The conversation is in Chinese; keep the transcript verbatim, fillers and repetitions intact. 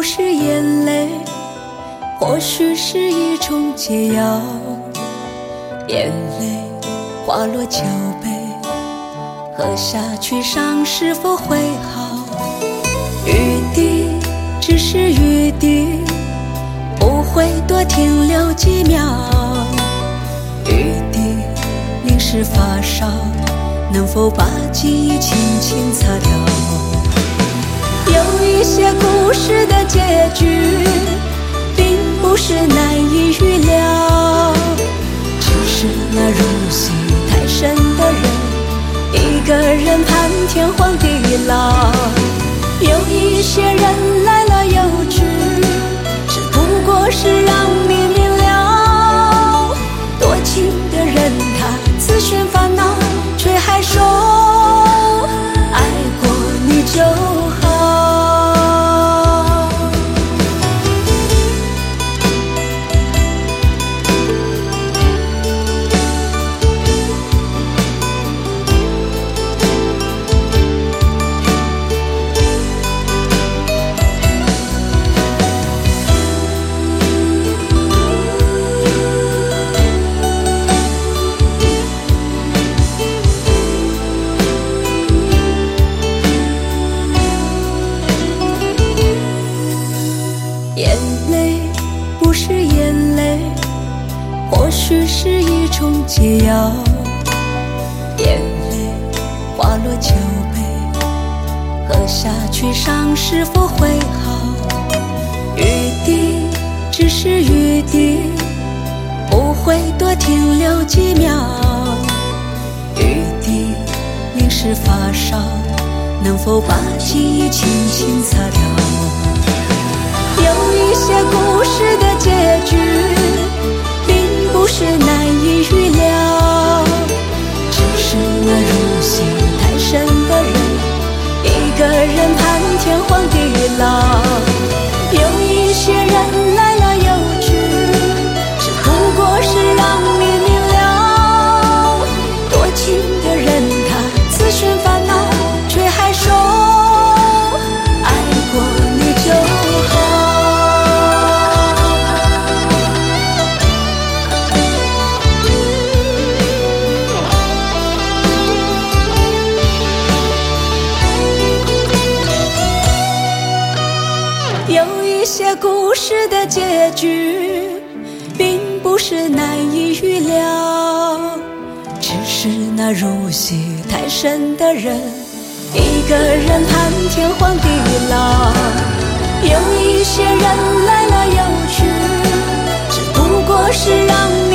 不是眼泪，或许是一种解药。眼泪滑落酒杯，喝下去伤是否会好？雨滴只是雨滴，不会多停留几秒。雨滴淋湿发梢，能否把记忆轻轻擦掉？有一些故事的结局并不是难以预料，只是那入戏太深的人，一个人盼天荒地老。有一些人来了又去，只不过是让你明了，多情的人他自寻烦恼，却还说爱过你就好。眼泪不是眼泪，或许是一种解药。眼泪滑落酒杯，喝下去伤是否会好？雨滴只是雨滴，不会多停留几秒。雨滴淋湿发梢，能否把记忆轻轻擦掉？有一些故事的结局并不是难以预料，只是那入戏太深的人，一个人盼天荒地老。有一些人来了又去，只不过是让你明了，多情的人他自寻烦恼，却还说爱过你就好。有一些故事的结局并不是难以预料，只是那入戏太深的人，一个人盼天荒地老。有一些人来了又去，只不过是让